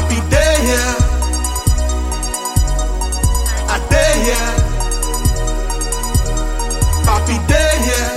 Papi dey here, I dey here. Papi dey here,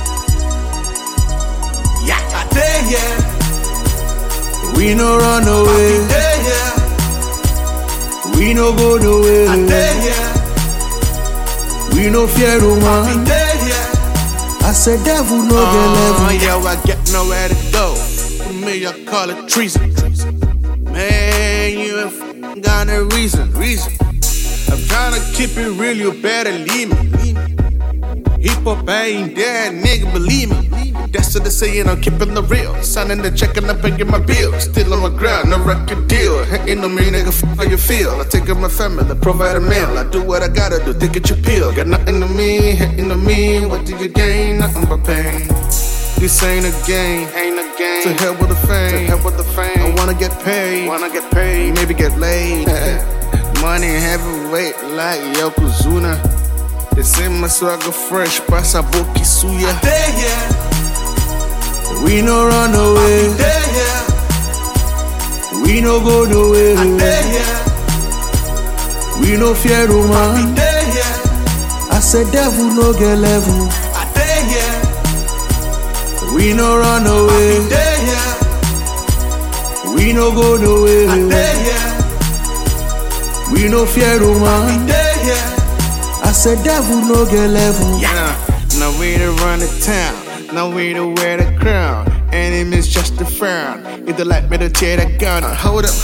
yeah, I dey here. We no run away, Papi dey here, we no go nowhere. I dey here. We no fear Papi woman. dey here. I said devil no get level. Yeah, I get nowhere to go. For me, I call it treason. Man, you ain't got no reason. I'm trying to keep it real, you better leave me. Hip hop ain't dead, nigga, believe me. That's what they saying, I'm keeping the real. Signing the check and I'm paying my bills. Still on my ground, no record deal. Hating on me, nigga, how you feel? I take care of my family, provide a meal. I do what I gotta do, take it your pill. Got nothing to me, hating on me. What do you gain? Nothing but pain. This ain't a game, To hell with the fame, I wanna get paid, maybe get laid. Money heavyweight like Yokozuna. They say my swagger fresh, passa boca suya. I dey here, We no run away, I dey here, we no go nowhere. I dey here, We no fear I woman. dey here, I said devil no get level. I dey here, We no run I away, dey here, we no go I nowhere. dey here, We no fear I woman. dey here. I said devil no get level. Now we to run the town, now we to wear the crown. Enemies just a frown. If they like me to tear the gun. Hold up.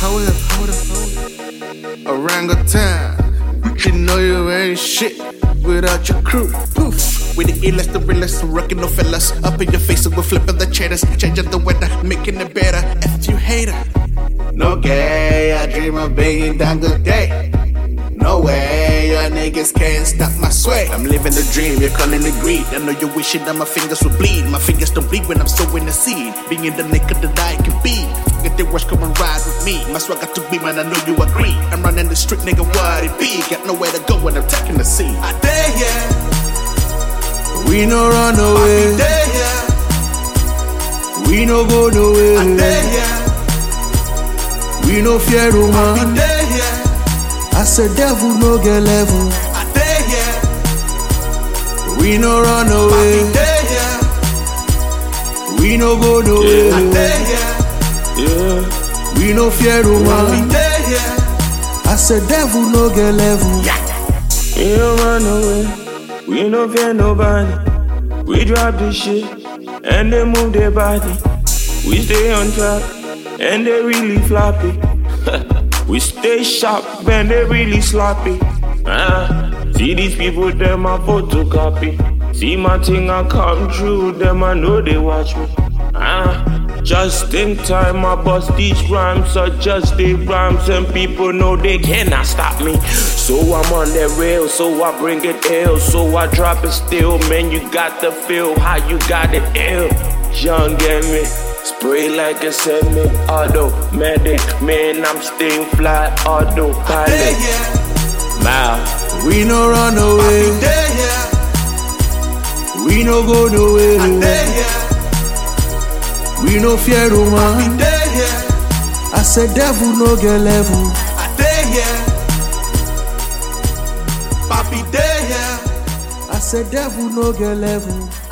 Orangutan, you know you ain't shit without your crew. Poof. We the illest, the realest, rockin' no fellas. Up in your face, so we're flipping the chairs, changing the weather, making it better. F you hater. No gay, I dream of being down good day. No way, your niggas can't stop my sway. I'm living the dream, you're calling it greed. I know you're wishing that my fingers would bleed. My fingers don't bleed when I'm sowing the seed. Being the nigga that I can be. Get the worst, come and ride with me. My swag got to be, man, I know you agree. I'm running the street, nigga, what it be? Got nowhere to go when I'm taking the seat. I dey here, We no run I away, dey here, we no go I nowhere. dey here, We no fear I woman. dey here, I said devil no get level. I dey here, We no run I away, dey here, we no go I nowhere. dey here, We no fear I woman. dey here. I said devil no get level. We don't run away, we no fear nobody. We drop this shit, and they move their body. We stay on track, and they really floppy. We stay sharp, and they really sloppy. See these people, them a photocopy. See my thing, I come true, them I know they watch me. Just in time, I bust these rhymes, adjust the rhymes, and people know they cannot stop me. So I'm on that rail, so I bring it ill, so I drop it still. Man, you got the feel, how you got it ill. Young and me, spray like a semi-automatic. Man, I'm staying fly, Dey autopilot. here, Wow. We no run away, dey here, we no go nowhere. dey here, We no fear woman. dey here, I said devil no get level. I dey here. Papi dey here, I said devil no get level.